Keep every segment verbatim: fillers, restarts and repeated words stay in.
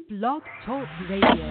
Blog Talk Radio.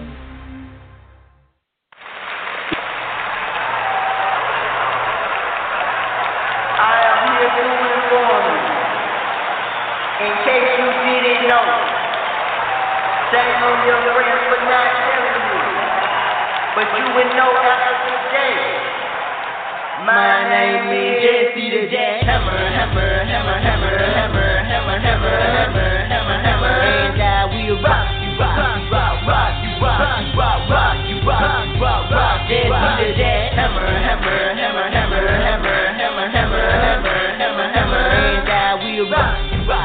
In case you didn't know, shame on your friends for not telling you, but you would know after today. My name is Jesse the Jackhammer, hammer, hammer, hammer, hammer, hammer, hammer, hammer, hammer, hammer, and I will rock you, rock you, rock, rock you, rock you, rock, rock you, rock you, rock, rock, Jesse the Jackhammer, hammer, hammer, hammer, hammer, hammer, hammer, hammer, hammer, hammer, and I will rock you, rock.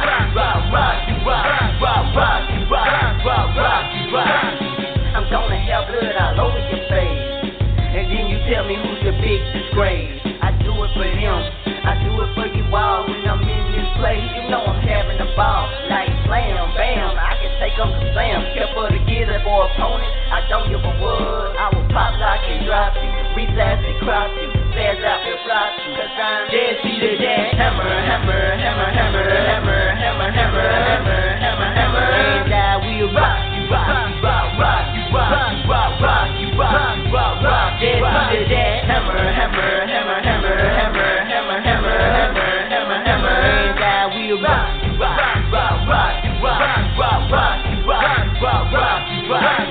I'm gonna have blood all over your face, and then you tell me who's the big disgrace. I do it for them, I do it for you all. When I'm in this place, you know I'm having a ball. Like slam, bam, I can take them to slam. Careful to get up for opponent, I don't give a what. I will pop, lock, and drop you, relapse and crop you, fast out and flop you. Cause I'm Jesse the Jackhammer, hammer, hammer, hammer, hammer, hammer, hammer, hammer, hammer, hammer, and I will rock you, rock you, rock, rock you, rock you, rock, rock you, rock, rock, rock, Jesse the Jackhammer, hammer, hammer, hammer, hammer, hammer, hammer, hammer, hammer, hammer, and I will rock you, rock, rock, rock you, rock, rock, rock you, rock, rock, rock you, rock.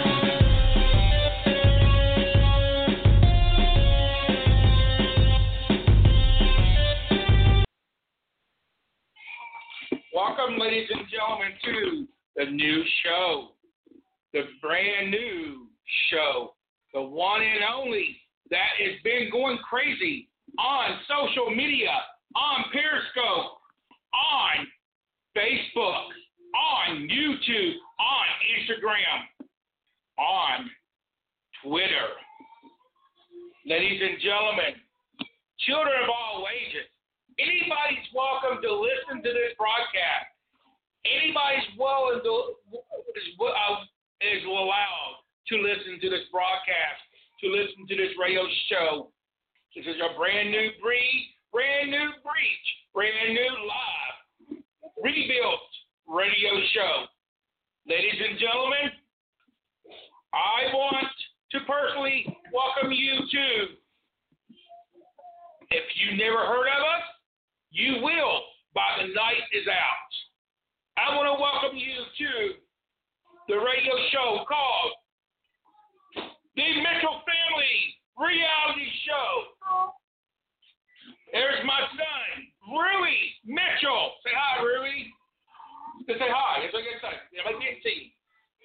Welcome, ladies and gentlemen, to the new show, the brand new show, the one and only that has been going crazy on social media, on Periscope, on Facebook, on YouTube, on Instagram, on Twitter. Ladies and gentlemen, children of all ages, anybody's welcome to listen to this broadcast. Anybody's well is, uh, is allowed to listen to this broadcast, to listen to this radio show. This is a brand new breed, brand new breach, brand new live, rebuilt radio show. Ladies and gentlemen, I want to personally welcome you to, if you never heard of us, you will by the night is out. I want to welcome you to the radio show called The Mitchell Family Reality Show. There's my son, Rui Mitchell. Say hi, Rui. Say hi. That's what I say. Yeah, I can't see.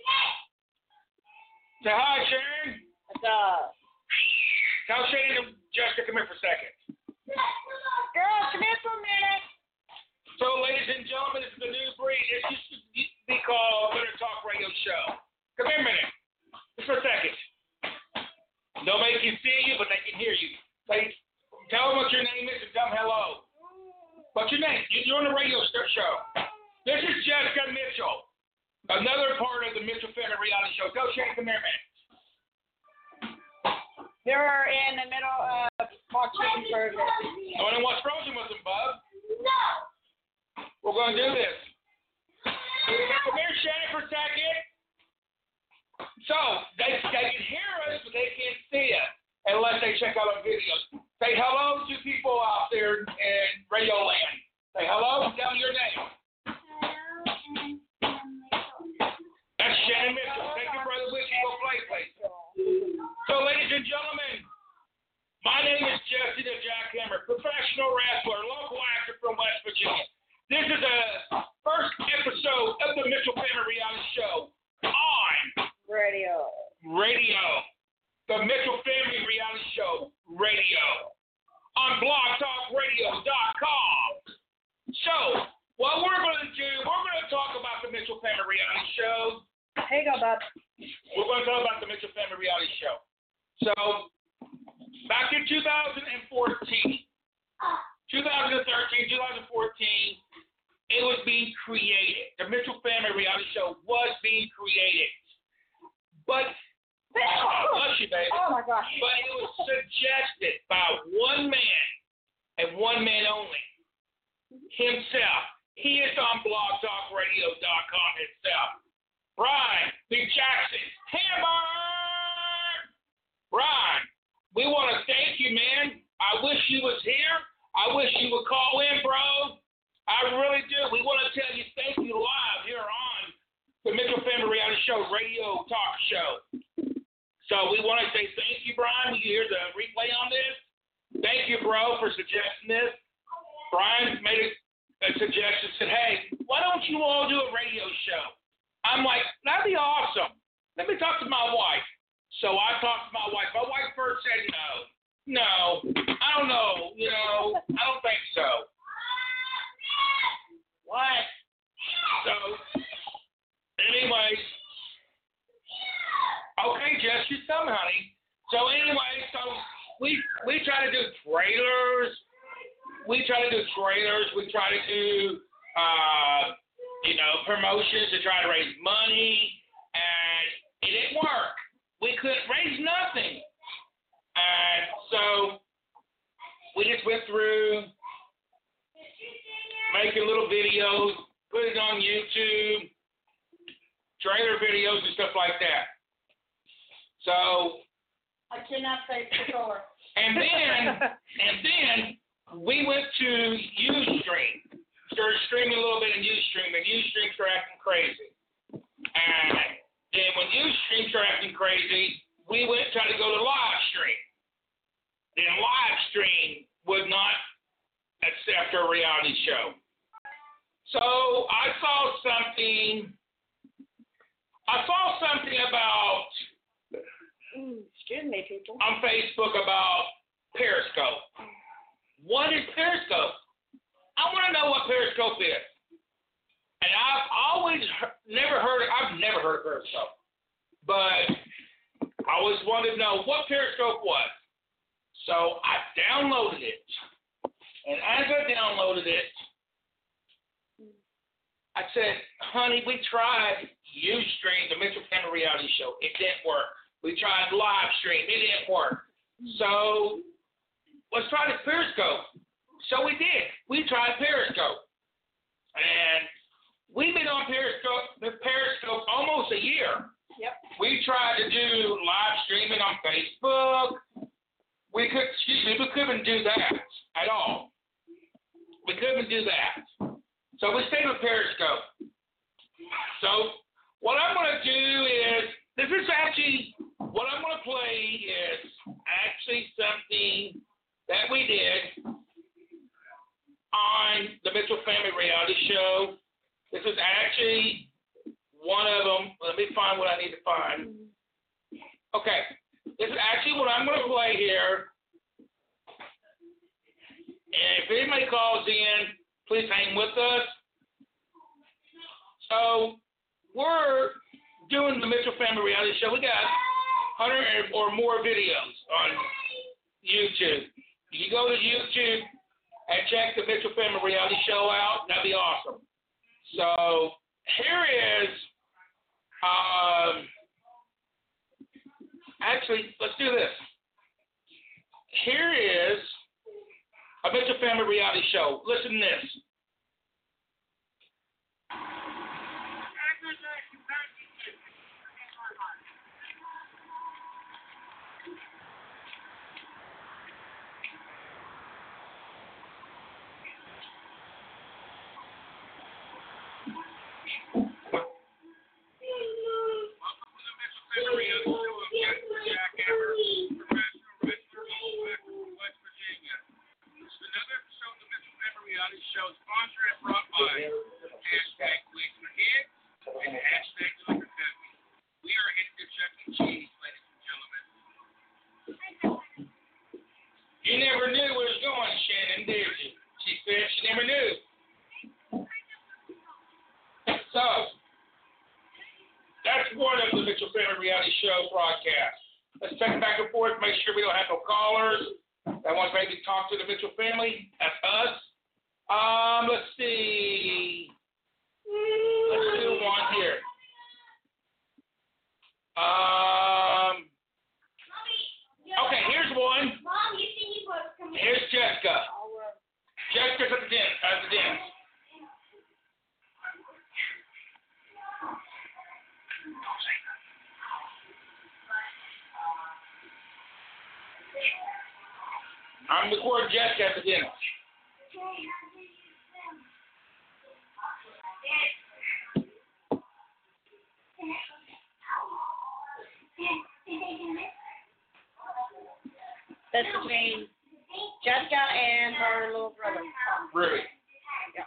Say hi, Sharon. What's up? Tell Sharon and Jessica come here for a second. Girl, come here for a minute. So, ladies and gentlemen, this is a new breed. It used to be called Winter Talk Radio Show. Come here a minute. Just for a second. Nobody can see you, but they can hear you. Say, tell them what your name is and tell them hello. What's your name? You're on the radio show. This is Jessica Mitchell, another part of the Mitchell Family Reality Show. Tell Shane, come here a minute. They're in the middle of watching burgers. I want to watch Frozen with them, bub. No. We're going to do this. Come here, Shannon, for a second. So, they, they can hear us, but they can't see us unless they check out our videos. Say hello to people out there in Radio Land. Say hello, tell me your name. That's Shannon Mitchell. Take your brother with you. Go play, please. So, ladies and gentlemen, my name is Jesse the Jackhammer, professional wrestler, local actor from West Virginia. This is the first episode of the Mitchell Family Reality Show on Radio. Radio. The Mitchell Family Reality Show Radio on blog talk radio dot com. So, what we're going to do, we're going to talk about the Mitchell Family Reality Show. Hey, go, bub. We're going to talk about the Mitchell Family Reality Show. So, back in two thousand fourteen, twenty thirteen, twenty fourteen, it was being created. The Mitchell Family Reality Show was being created. But, oh, bless you, baby. Oh, my gosh. But it was suggested by one man and one man only, himself. He is on blog talk radio dot com himself. Brian, the you was here. I wish you would call in, bro. I really do. We want to tell you thank you live here on the Mitchell Family Reality Show radio talk show. So we want to say thank you, Brian. You hear the replay on this? Thank you, bro, for suggesting this. Brian made a, a suggestion, said, hey, why don't you all do a radio show? I'm like, that'd be awesome. Let me talk to my wife. So I talked to my wife. My wife first said no. No, I don't know. You know, I don't think so. What? So, anyway. Okay, Jess, you tell me, honey. So anyway, so we we try to do trailers. We try to do trailers. We try to do, uh, you know, promotions to try to raise money, and it didn't work. We couldn't raise nothing. And so we just went through making little videos, put it on YouTube, trailer videos and stuff like that. So I cannot say for sure. And then and then we went to Ustream. Started streaming a little bit in Ustream, and Ustream started acting crazy. And then when Ustream started acting crazy, we went and tried to go to live stream. Then live stream would not accept our reality show. So I saw something. I saw something about Excuse me, people. on Facebook about Periscope. What is Periscope? I want to know what Periscope is. And I've always he- never heard. I've never heard of Periscope, but I always wanted to know what Periscope was. So I downloaded it, and as I downloaded it, I said, honey, we tried Ustream, the Mitchell Family Reality Show. It didn't work. We tried live stream. It didn't work. So let's try this Periscope. So we did. We tried Periscope. And we've been on Periscope, Periscope almost a year. Yep. We tried to do live streaming on Facebook. We could, excuse me, we couldn't do that at all. We couldn't do that. So we stayed with Periscope. So what I'm going to do is, this is actually, what I'm going to play is actually something that we did on the Mitchell Family Reality Show. This is actually one of them. Let me find what I need to find. Okay. This is actually what I'm going to play here. And if anybody calls in, please hang with us. So we're doing the Mitchell Family Reality Show. We got one hundred or more videos on YouTube. You can go to YouTube and check the Mitchell Family Reality Show out. That'd be awesome. So here is, um, actually, let's do this. Here is a Mitchell Family Reality Show. Listen to this. Show sponsored and brought by hashtag Policeman Head and hashtag Deliver Family. We are headed to Chuck E. Cheese, ladies and gentlemen. You never knew where it was going, Shannon, did you? She said she never knew. So, that's one of the Mitchell Family Reality Show broadcasts. Let's check back and forth, make sure we don't have no callers that want to maybe talk to the Mitchell family. That's us. Um, let's see. Let's do one here. Um, okay, here's one. Here's Jessica. Jessica's at the den, at the den. I'm recording Jessica at the dinner. That's between Jessica and her little brother. Really? Yeah.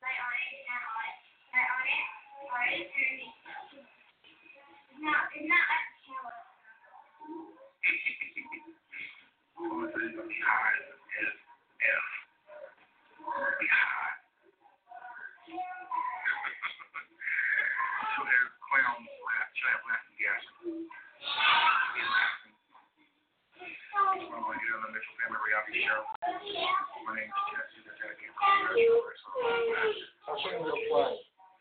I'll show you real quick.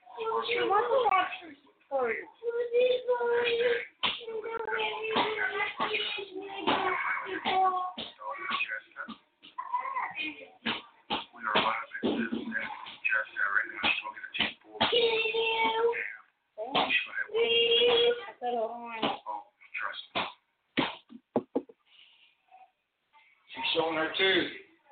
She's showing her too.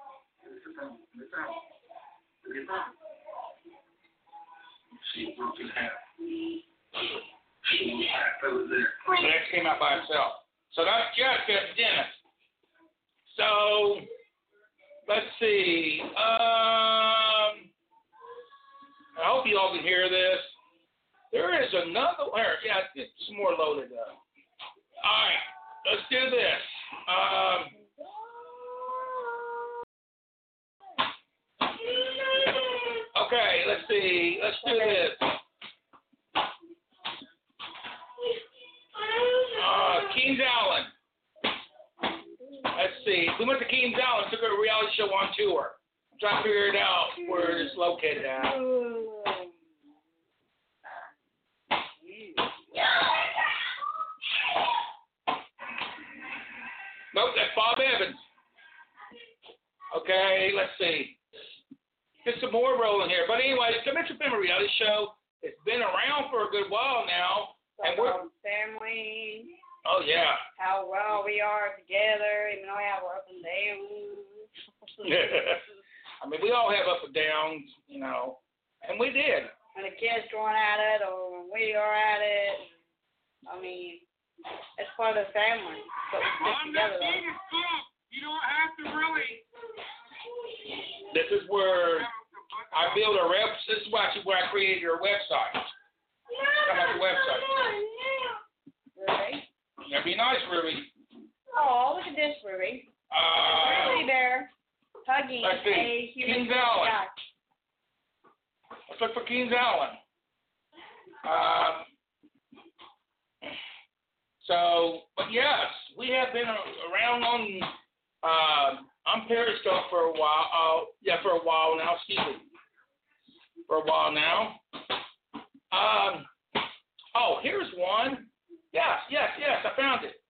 So that came out by itself. So that's Jessica at the dentist. So let's see. Um, I hope you all can hear this. There is another. Where? Yeah, it's some more loaded up. All right, let's do this. Um, okay, let's see. Let's do this. Uh, Kings Island. Let's see. We went to Kings Island, took a reality show on tour. I'm trying to figure it out where it's located at. Nope, that's Bob Evans. Okay, let's see. Get some more rolling here. But anyway, it's the Mitchell Family Reality Show. It's been around for a good while now. And we're family. Oh, yeah. How well we are together, even though we have our up and downs. I mean, we all have up and downs, you know, and we did. When the kids going at it or when we are at it, I mean, it's part of the family. But we stick together, though. You don't have to really. This is where I build a rep. This is actually where I created our website. Come on the website. Ruby. That'd be nice, Ruby. Oh, look at this, Ruby. Uh, Ruby Bear hugging let's see. a human Kings Island. guy. Let's look for Kings Island. Um, so, but yes, we have been around on uh, on Periscope for a while. Uh, yeah, for a while now. Excuse me. For a while now. Um. Oh, here's one. Yes, yes, yes. I found it.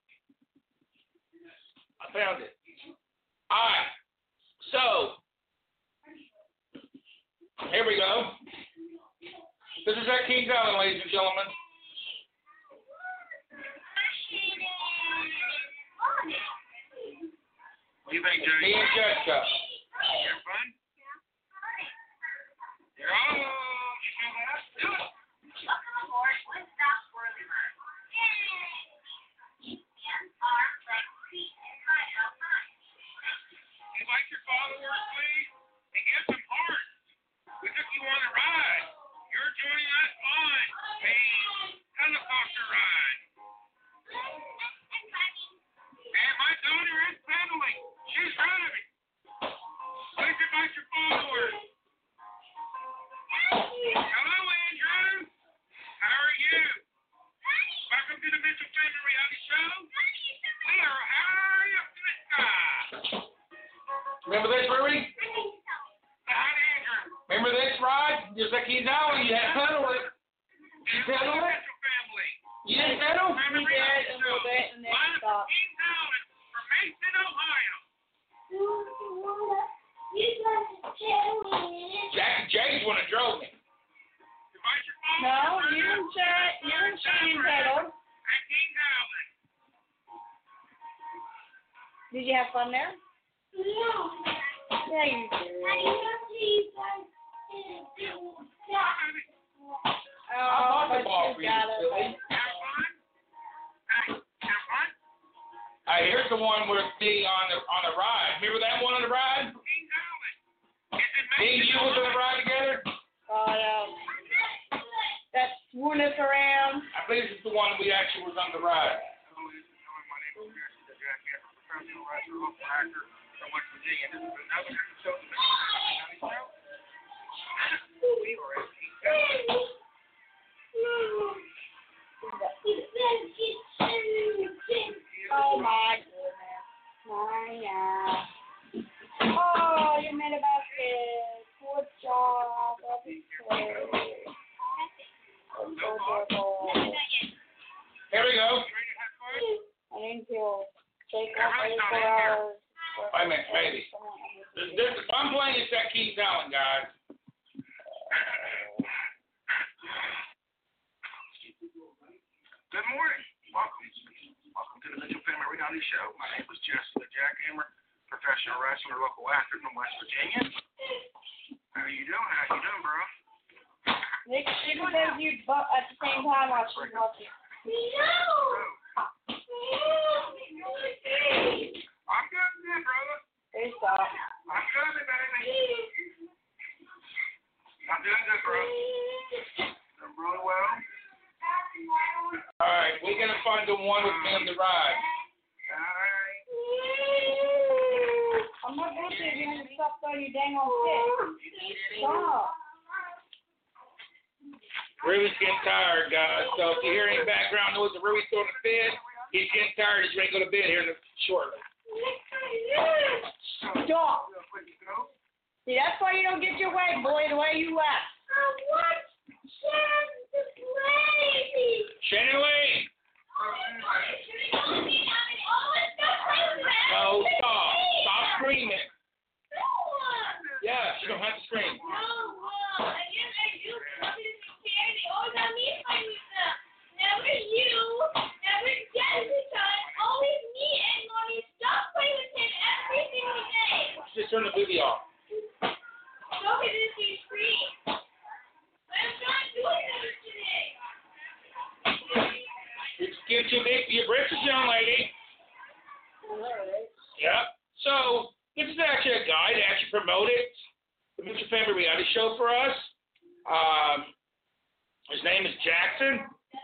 I found it. All right. So, here we go. This is at Kings Island, ladies and gentlemen. What do you think, Jerry? Me and Jessica. You're fun? You're all. You feel that? Do it. Welcome aboard Woodstock Whirly Run. Yay! Hands, arms, legs, feet, and high outside. Invite your followers, please, and give some heart. We took you on a ride. You're joining us on a helicopter ride. And my daughter is pedaling. She's driving. Please invite your followers. Hello, Andrew. How are you? Welcome to the Mitchell Family Reality Show. We are high up in the sky. Remember this, Ruby? Hi, Andrew. Remember this ride? Just like Kings Island, you had to pedal it. You pedal it? You didn't pedal? We did a little bit and then stopped. Kings Island from Mason, Ohio. Jackie J's one that drove me. No, you and Shane, you and Shane pedaled. At Kings Island. Did you have fun there? Yeah, you do. I Oh, bought the but ball you for you, got it. silly. Alright, here's the one with me on the on the ride. Remember that one on the ride? Me and you was on the ride together? Oh, yeah. That's swoon us around. I think this is the one we actually was on the ride. Oh my goodness. Maya. Oh, you made a basket. Good job. That is great. That's so adorable. Here we go. I didn't feel shake up twenty-four hours. Wait a minute, maybe. This, this, if I'm playing, it's that Keith Allen, guys. Good morning. Welcome. Welcome to the Mitchell Family Reality Show. My name is Jesse the Jackhammer, professional wrestler, local actor from West Virginia. How you doing? How you doing, bro? Nick, she says you but at the same time while she's watching. I'm good, good, brother. Hey, stop. I'm good, baby. I'm doing good, bro. I'm really well. Alright, we're gonna find the one with me on the ride. Alright. I'm not going to say you need to stop throwing your dang on stick. Stop. Ruby's getting tired, guys. So if you hear any background noise of Ruby's throwing a fit, he's getting tired. He's ready to go to bed here in the, shortly. Stop. See, that's why you don't get your way, boy, the way you act. Shannon Lee! No, stop. Stop screaming. Yeah, you don't have to scream. Just turn the movie off. It's getting too big for your britches, young lady. Yep. So, this is actually a guy that actually promoted the Mitchell Family Reality Show for us. Um, his name is Jackson.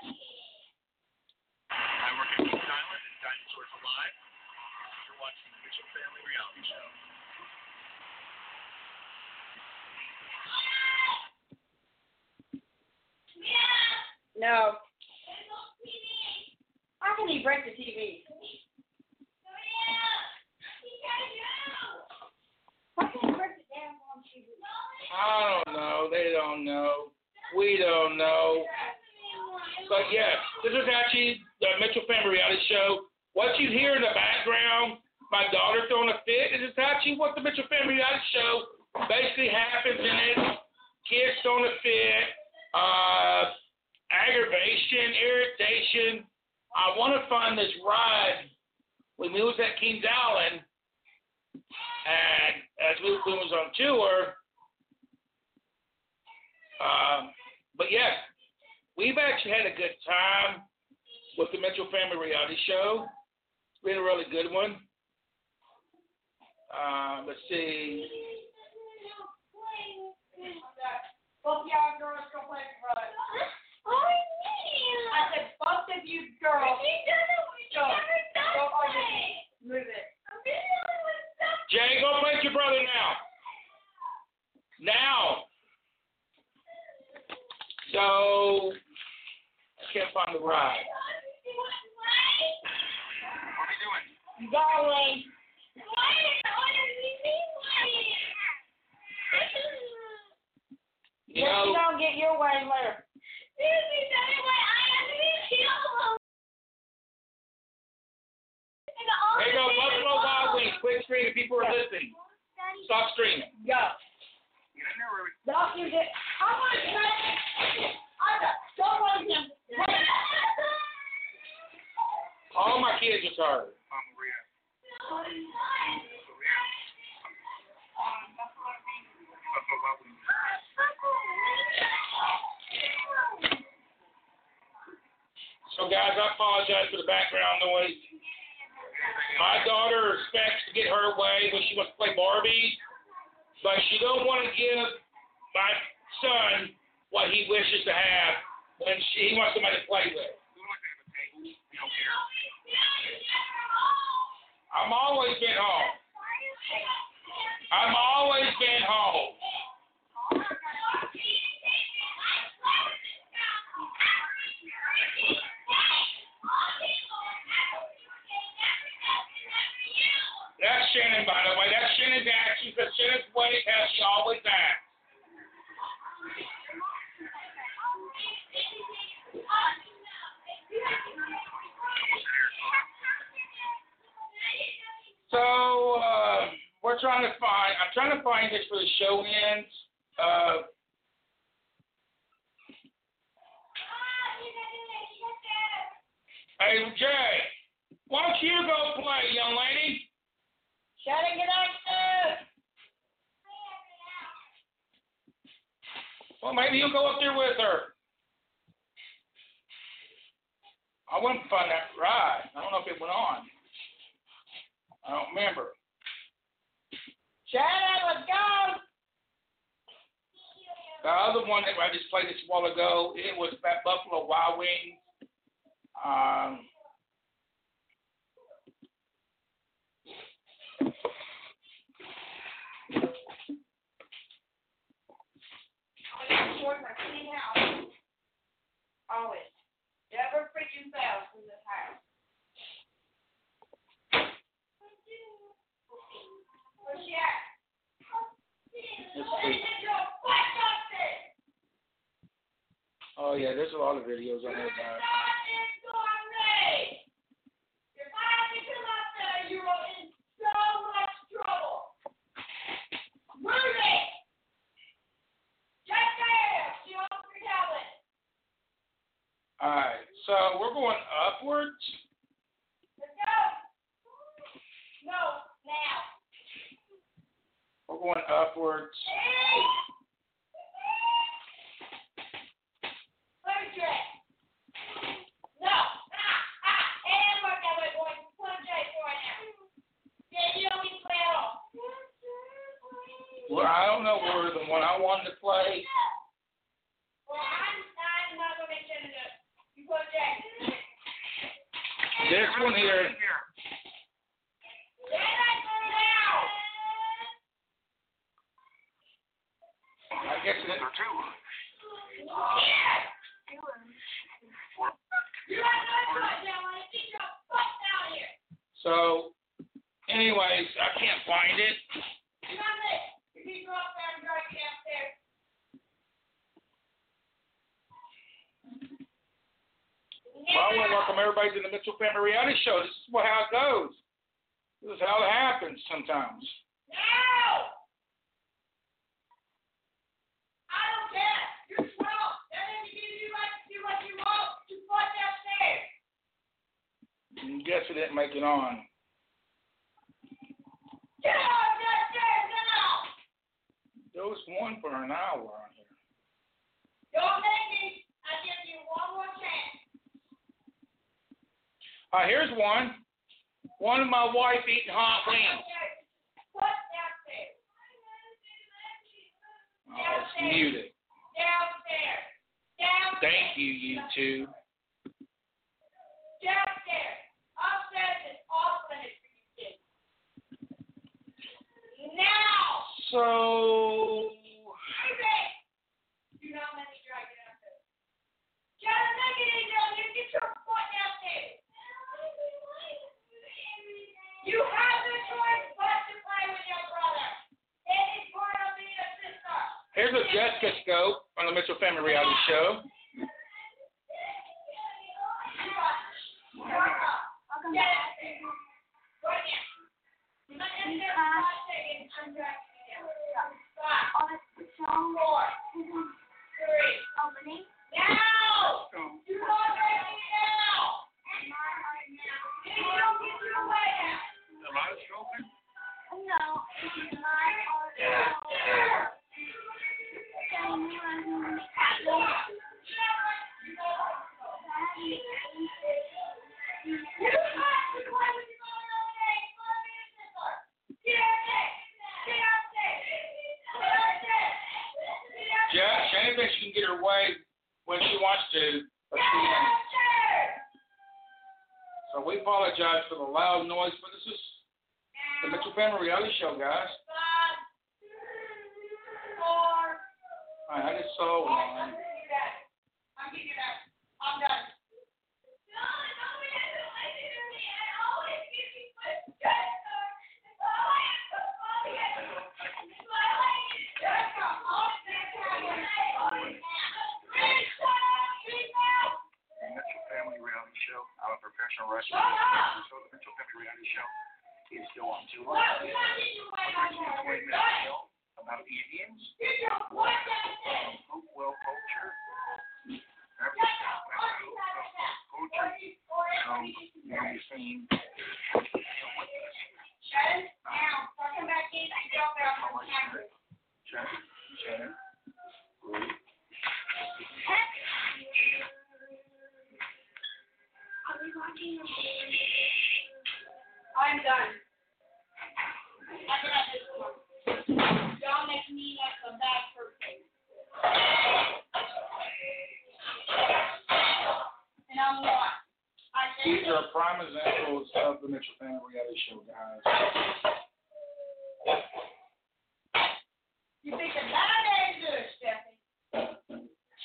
I work at King Island and Dinosaurs Alive. You're watching the Mitchell Family Reality Show. No. How can he break the T V? How can he break the damn phone T V? I don't know. They don't know. We don't know. But yes, this is actually the Mitchell Family Reality Show. What you hear in the background, my daughter throwing a fit, is actually what the Mitchell Family Reality Show basically happens in it. Kids throwing a fit, uh, aggravation, irritation. I want to find this ride when we was at Kings Island, and as we, we was on tour. Um, but yes, we've actually had a good time with the Mitchell Family Reality Show. It's been a really good one. Uh, let's see. Both y'all girls go play for us. I said, both of you girls. Go. Go argue. Move it. Jay, go play with your brother now. Now. So, I can't find the ride. What are you doing? Going. You Yes, you know, don't get your way later. there you go, Buffalo Wild Wings. Quit screaming. People are listening. Stop screaming. Go. Get in there, Ruby. Don't you get. I want to try. I don't want him. All my kids are tired. Mama Maria. Maria. guys, I apologize for the background noise. My daughter expects to get her way when she wants to play Barbie, but she don't want to give my son what he wishes to have when she, he wants somebody to play with. I'm always been home. I'm always been home. That's Shannon, by the way. That's Shannon's actions. That's Shannon's way as she always acts. So, uh, we're trying to find, I'm trying to find this for the show ends. Uh, hey, Jay, why don't you go play, young lady? Shut it, get up, Well, maybe you'll go up there with her. I wouldn't find that ride. I don't know if it went on. I don't remember. Shannon, let's go. The other one that I just played this a while ago, it was that Buffalo Wild Wings. Um, Towards my clean house. Always. Never freaking fails in this house. Where's she at? let's see. Oh, yeah, there's a lot of videos on there about it. If I had to come up there, you're in so much trouble. Rudy! Get there! She owns your tablet. All right, so we're going upwards. Let's go. No, now. We're going upwards. Hey! Let me drink. No. Ah, ah. And work that way, boy. Put a J for it now. Yeah, you don't need to play at all. Well, I don't know where the one I wanted to play. Well, I'm, I'm not going to make sure to do it. You put a J. This one here. Get that now. I guess it, There are two. Yeah. You have no choice now. I want to get your butt down here. so, anyways, I can't find it. You got this. You need to go up there and drag it downstairs. Well, I want to welcome everybody to the Mitchell Family Reality Show. This is what, how it goes. This is how it happens sometimes. No! I don't care. You're twelve. That doesn't give you right to do what you want. You put downstairs. I guess it didn't make it on. Get out downstairs now! There was one for an hour on here. Don't make me. I give you one more chance. Uh, here's one. One of my wife eating hot wings. Put downstairs. Oh, it's muted. Downstairs. Downstairs. Thank you, YouTube. Downstairs. Upstairs is off limits for you kids. Now! So, Baby! Do not let me drag it up there. Just make it easy on you. Get your foot downstairs. You have the choice but to play with your brother. It is part of being a sister. here's a Jessica scope on the Mitchell Family Reality Show. Am I stroking? anything she can get her way when she wants to. But she, so we apologize for the loud noise, but this is the Mitchell Family Reality Show, guys. All right, I just saw one. I'm giving you that. I'm done. Mitchell Family Reality Show. I'm a professional wrestler. So the Mitchell Family Reality Show is still on July. A twenty minute film about Indians, um, Hopewell culture, African culture. Um, you'll be seeing. Shannon, Shannon, Ruth. I'm done. I got this one. Y'all make me like a bad person. And I'm not. I These are prime examples of the Mitchell Family Reality Show, guys. You think that ain't good, Stephanie?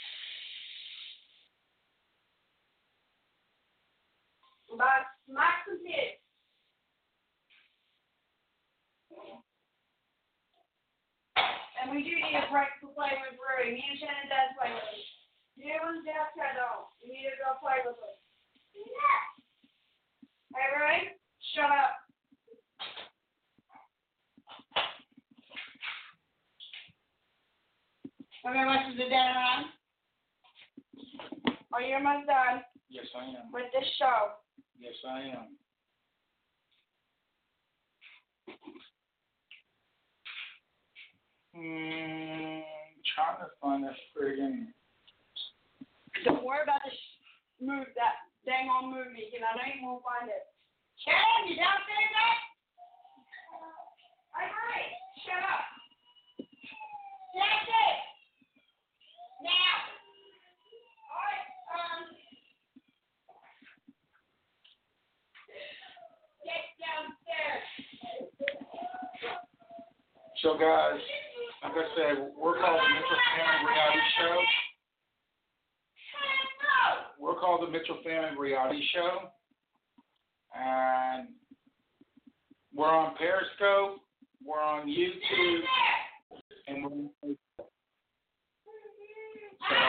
But smack some kids. And we do need a break to play with Rudy. Me and Shannon does play with him. You and Jeff don't. You need to go play with him. Hey, Rudy, shut up. Okay, what's the dinner on? Are you almost done Yes, I am. with this show? Yes, I am. Hmm, trying to find that friggin'. Don't worry about the sh- move, that dang on movie, and I know you won't find it. Shannon, you downstairs yet? I agree. Shut up. That's it. Now. All right. Um. Get downstairs. So, guys, like I said, we're called the Mitchell Family Reality Show. We're called the Mitchell Family Reality Show. And we're on Periscope, we're on YouTube, and we're on Facebook. So,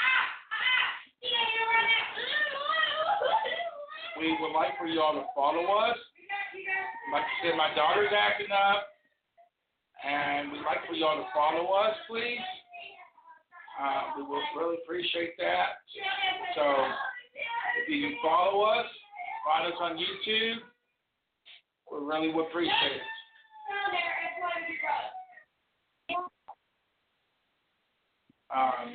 we would like for you all to follow us. Like I said, my daughter's acting up, and we'd like for you all to follow us, please. Uh, we would really appreciate that. So, if you can follow us, find us on YouTube, we really would appreciate it. Um,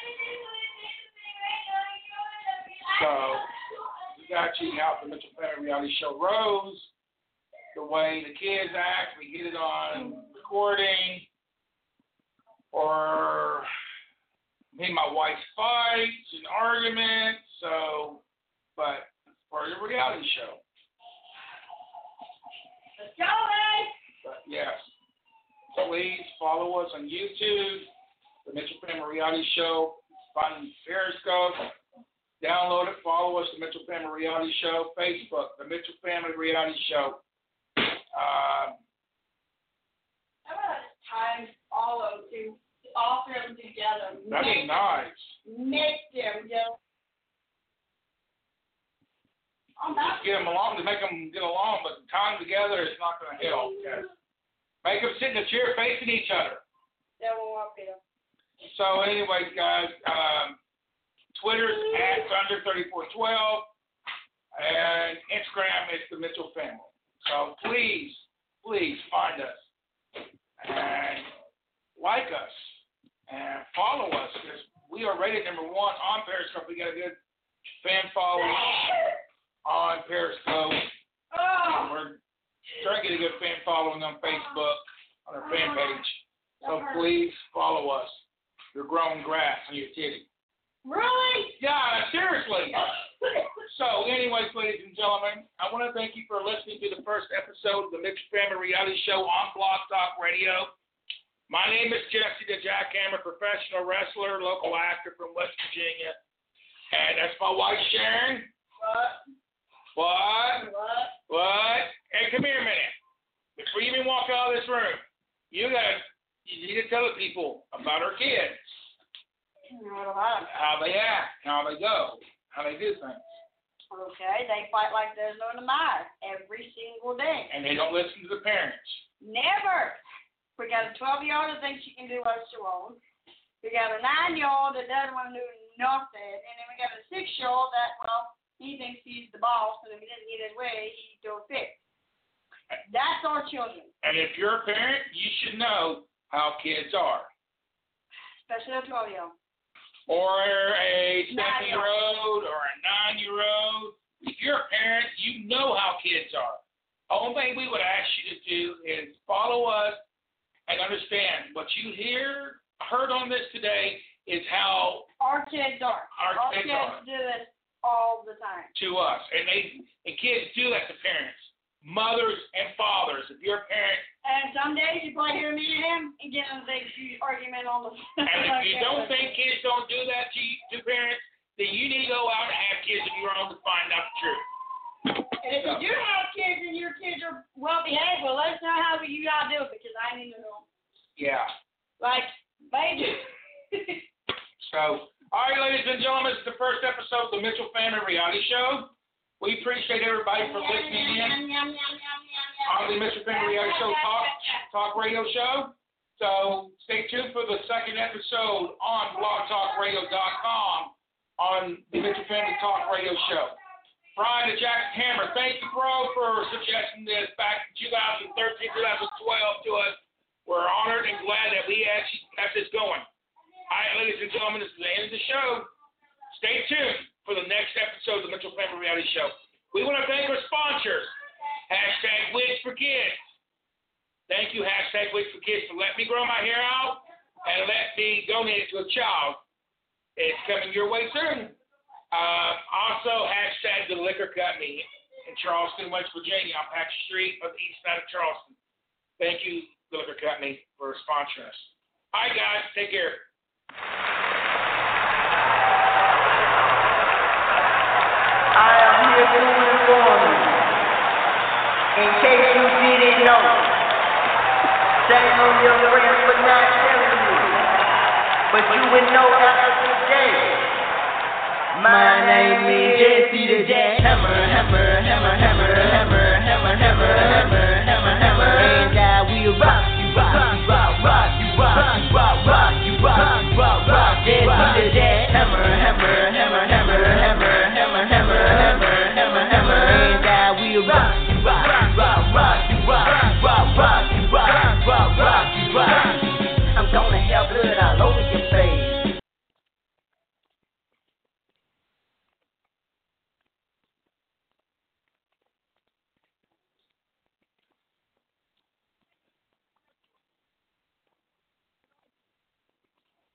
so, we got you out the Mitchell Family Reality Show Rose. The way the kids act, we get it on recording. Or me and my wife's fights and arguments. So, but it's part of the reality show. Let's go, guys. But yes, please follow us on YouTube, the Mitchell Family Reality Show. Find Periscope. Download it. Follow us, the Mitchell Family Reality Show. Facebook, the Mitchell Family Reality Show. Uh, How about times all of them, all of them together? that'd be nice. Make them just. Just get them along to make them get along, but time together is not going to help. Yes. Make them sit in a chair facing each other. They won't up here. So, anyways, guys, um, Twitter's at Thunder thirty-four twelve, and Instagram is the Mitchell Family. So, please, please find us and like us and follow us, because we are rated number one on Periscope. We got a good fan following on Periscope. Oh. We're trying to get a good fan following on Facebook, on our fan page. So please follow us. You're you're growing grass on your titty. Really? Yeah, seriously. So, anyways, ladies and gentlemen, I want to thank you for listening to the first episode of the Mitchell Family Reality Show on Blog Talk Radio. My name is Jesse the Jackhammer, professional wrestler, local actor from West Virginia. And that's my wife, Sharon. What? What? What? What? Hey, come here a minute. Before you even walk out of this room, you gotta, you need to tell the people about our kids. How they act, how they go, how they do things. Okay, they fight like there's no tomorrow every single day. And they don't listen to the parents. Never. We got a twelve-year-old that thinks she can do what she wants. We got a nine-year-old that doesn't want to do nothing. And then we got a six-year-old that, well, he thinks he's the boss, and if he doesn't get his way, he'd do a fix. That's our children. And if you're a parent, you should know how kids are. Especially a twelve-year-old. Or a seven-year-old or a nine-year-old. If you're a parent, you know how kids are. The only thing we would ask you to do is follow us and understand what you hear, heard on this today is how our kids are. Our, our kids, kids are. do this all the time. To us. And they and kids do that to parents. Mothers and fathers. If you're a parent. And some days you probably hear me and him and get in a big argument on the phone. And if you don't think kids don't do that to, to parents, then you need to go out and have kids of your own to find out the truth. And if so. You do have kids and your kids are well behaved, well, let us know how you gotta do it because I need to know. Yeah. Like they do. So, all right, ladies and gentlemen, this is the first episode of the Mitchell Family Reality Show. We appreciate everybody for listening in on the Mitchell Family Reality Show talk, talk radio show. So stay tuned for the second episode on blog talk radio dot com on the Mitchell Family Talk Radio Show. Brian the Jackhammer, thank you, bro, for suggesting this back in two thousand thirteen, two thousand twelve to us. We're honored and glad that we actually got this going. All right, ladies and gentlemen, this is the end of the show. Stay tuned for the next episode of the Mitchell Family Reality Show. We want to thank our sponsors, hashtag Wigs for Kids. Thank you, hashtag Wigs for Kids, for letting me grow my hair out and let me donate it to a child. It's coming your way soon. Uh, also, hashtag The Liquor Company in Charleston, West Virginia, on Patrick Street on the east side of Charleston. Thank you, The Liquor Company, for sponsoring us. All right, guys, take care. I am here to inform you, in case you didn't know, same on your friends but not telling you, but you would know after today. My name is Jesse the Jackhammer, hammer, hammer, hammer, hammer, hammer, hammer, hammer, hammer, hammer, and I will rock you, rock you, rock, rock you, rock you, rock, rock you, rock you, rock, rock, Jesse the Jackhammer, hammer, hammer, hammer, hammer, hammer, hammer, hammer, hammer, hammer, and I will rock.